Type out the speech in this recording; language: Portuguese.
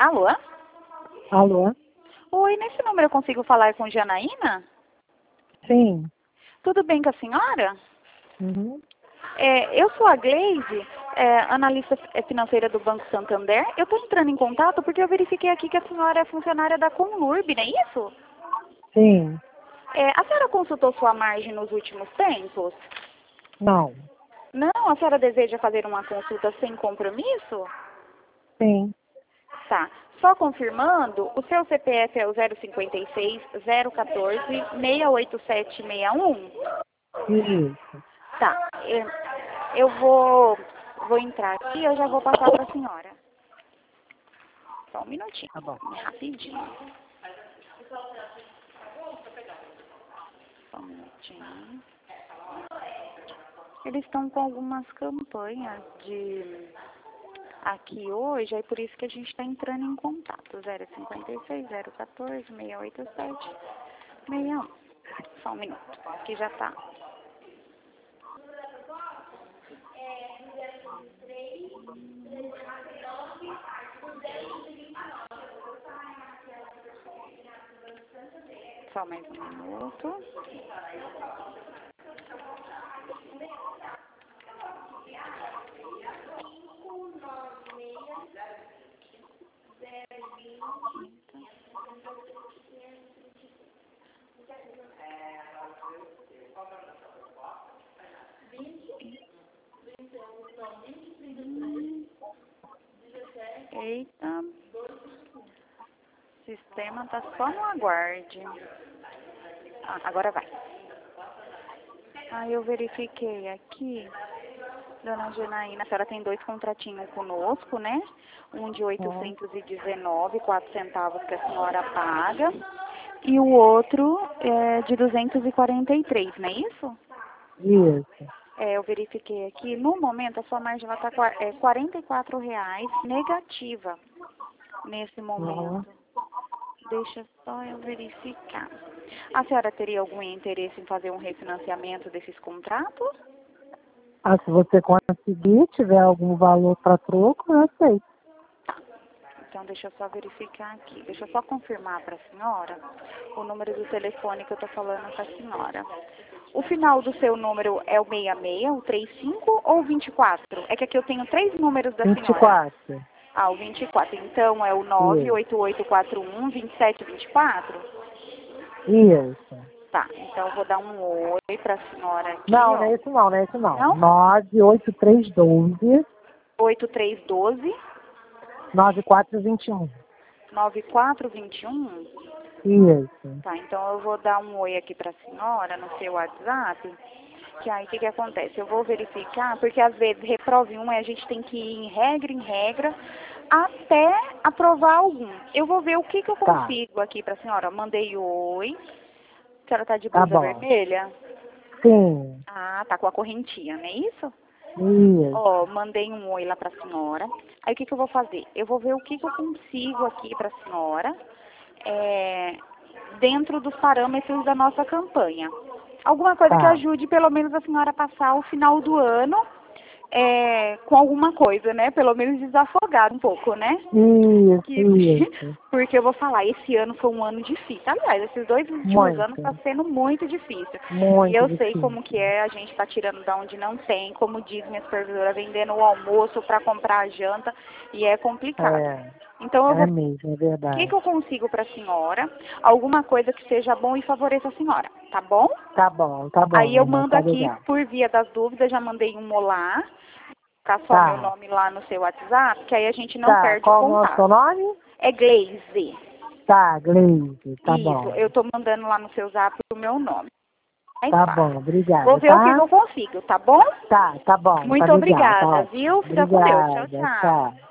Alô? Alô? Oi, nesse número eu consigo falar com Janaína? Sim. Tudo bem com a senhora? Uhum. Eu sou a Gleise, analista financeira do Banco Santander. Eu estou entrando em contato porque eu verifiquei aqui que a senhora é funcionária da Conurb, não é isso? Sim. A senhora consultou sua margem nos últimos tempos? Não. Não? A senhora deseja fazer uma consulta sem compromisso? Sim. Tá. Só confirmando, o seu CPF é o 056 014 68761? Isso. Tá. Eu vou entrar aqui e eu já vou passar para a senhora. Só um minutinho. Tá bom. Rapidinho. Só um minutinho. Eles estão com algumas campanhas aqui hoje, é por isso que a gente está entrando em contato. 056 014 687 61. Só um minuto. Aqui já tá. Só mais um minuto. Eita. O sistema tá só no aguarde. Agora vai. Aí eu verifiquei aqui, dona Janaína, a senhora tem 2 contratinhos conosco, né? Um de 819, 4 centavos que a senhora paga. E o outro é de 243, não é isso? Isso. Eu verifiquei aqui, no momento a sua margem está R$ 44,00 negativa nesse momento. Deixa só eu verificar. A senhora teria algum interesse em fazer um refinanciamento desses contratos? Se você conseguir, tiver algum valor para troco, eu aceito. Tá. Então deixa eu só verificar aqui. Deixa eu só confirmar para a senhora o número do telefone que eu estou falando com a senhora. O final do seu número é o 66, o 35 ou o 24? É que aqui eu tenho 3 números da senhora. 24. O 24. Então é o 98841-2724? Isso. Tá, então eu vou dar um oi pra senhora aqui, Não, ó. não é isso não, não é isso não. Não? 98312 8312 9421. 9421? Isso. Tá, então eu vou dar um oi aqui pra senhora no seu WhatsApp. Que aí o que acontece? Eu vou verificar, porque às vezes reprove um e a gente tem que ir em regra, até aprovar algum. Eu vou ver o que eu consigo aqui pra senhora. Mandei oi. A senhora tá de Tá blusa bom. vermelha? Sim. Tá com a correntinha, não é isso? Isso. Mandei um oi lá pra senhora. Aí o que eu vou fazer? Eu vou ver o que eu consigo aqui pra senhora, dentro dos parâmetros da nossa campanha. Alguma coisa que ajude pelo menos a senhora a passar o final do ano com alguma coisa, né? Pelo menos desafogar um pouco, né? Isso. Porque eu vou falar, esse ano foi um ano difícil. Aliás, esses 2 últimos anos está sendo muito difícil. Muito e eu difícil. sei como que é, a gente está tirando da onde não tem, como diz minha supervisora, vendendo o almoço para comprar a janta, e é complicado. Então eu vou... mesmo, é verdade. O que eu consigo para a senhora? Alguma coisa que seja bom e favoreça a senhora, tá bom? Tá bom. Aí eu mando tá aqui, legal. por via das dúvidas, já mandei um olá, tá só meu nome lá no seu WhatsApp, que aí a gente não perde o Como é o seu contato. nome? É Gleise. Gleise, tá bom. Isso, eu tô mandando lá no seu zap o meu nome. Tá bom, obrigada, Vou ver o que eu consigo, tá bom? Tá bom. Muito tá legal, obrigada, tá viu? ótimo. Fica com Deus. Tchau, Obrigada, tchau. tchau.